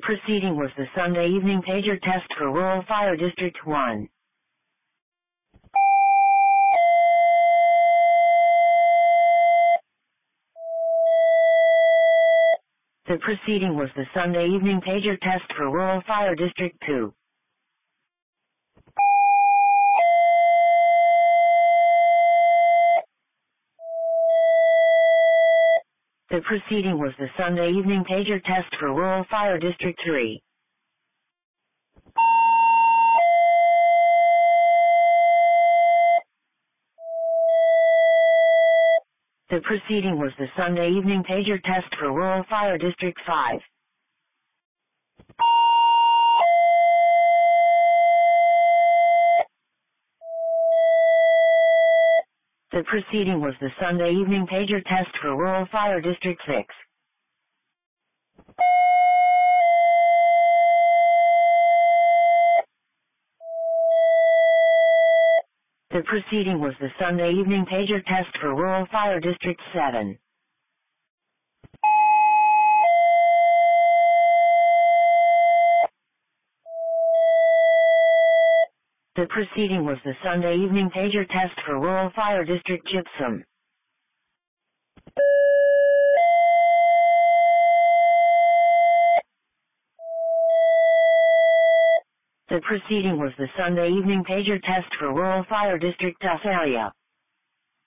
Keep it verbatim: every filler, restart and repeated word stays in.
preceding was the Sunday evening pager test for Rural Fire District one. The preceding was the Sunday evening pager test for Rural Fire District two. The preceding was the Sunday evening pager test for Rural Fire District three. The preceding was the Sunday evening pager test for Rural Fire District five. The preceding was the Sunday evening pager test for Rural Fire District six. The preceding was the Sunday evening pager test for Rural Fire District seven. The preceding was the Sunday evening pager test for Rural Fire District Gypsum. The preceding was the Sunday evening pager test for Rural Fire District Tusalia.